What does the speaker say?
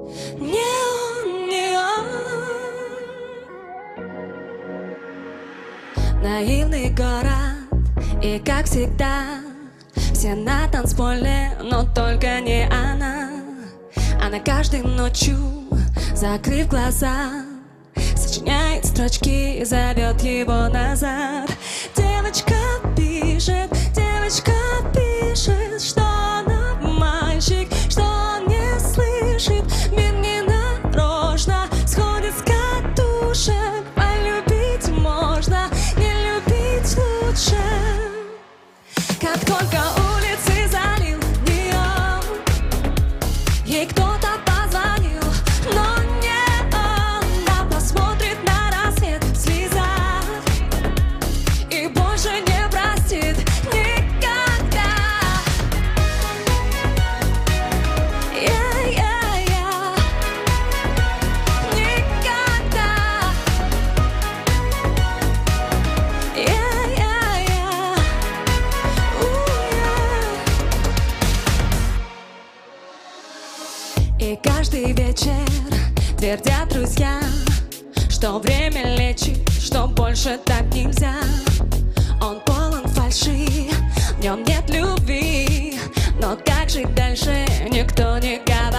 Не он, не он. Наивный город, и как всегда все на танцполе, но только не она. Она каждой ночью, закрыв глаза, сочиняет строчки и зовет его назад. Девочка пишет, что она мальчик, что он не слышит. Мир не нарочно сходит с катушек. Полюбить можно, не любить лучше. Как только улицы залил неон, ей кто-то позвонил, но не он. Она посмотрит на рассвет в слезах и больше не простит никогда. Никогда. И каждый вечер твердят друзья, что время лечит, что больше так нельзя. Он полон фальши, в нем нет любви, но как жить дальше, никто не говорит.